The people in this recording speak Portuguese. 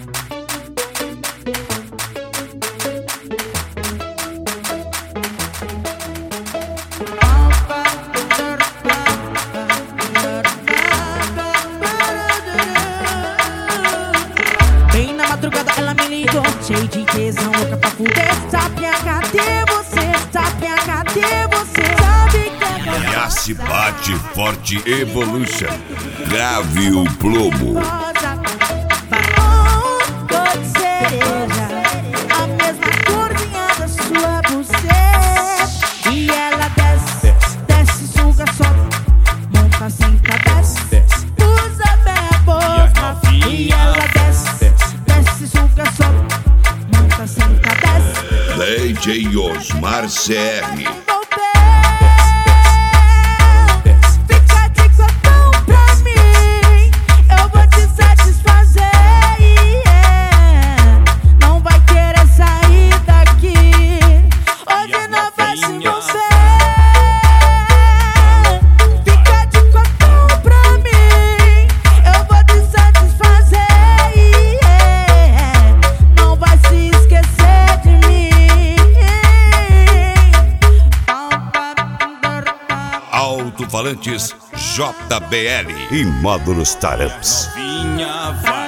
Bem na madrugada ela me ligou, cheio de tesão, louca pra fuder. Tapinha, cadê você? Tapinha, cadê você? Sabe que é Yassi Bate Forte Evolution. Grave o plomo. rosa, batom, cor de cereja, a mesma corzinha da sua buceta. E ela desce, desce, suga, sobe, monta, senta, desce, usa bem a boca. E ela desce, desce, suga, sobe, monta, senta, desce. DJ Osmar CR. Fica de cotão pra mim, eu vou te satisfazer, yeah. Não vai querer sair daqui, hoje não vai se mover. Fica de cotão pra mim, eu vou te satisfazer, yeah. Não vai se esquecer de mim. Alto-falantes JBL e módulos Taramps. Vinha, vai.